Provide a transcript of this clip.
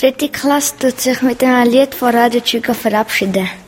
dritte Klasse tut sich mit einem Lied von Radio Chica verabschieden.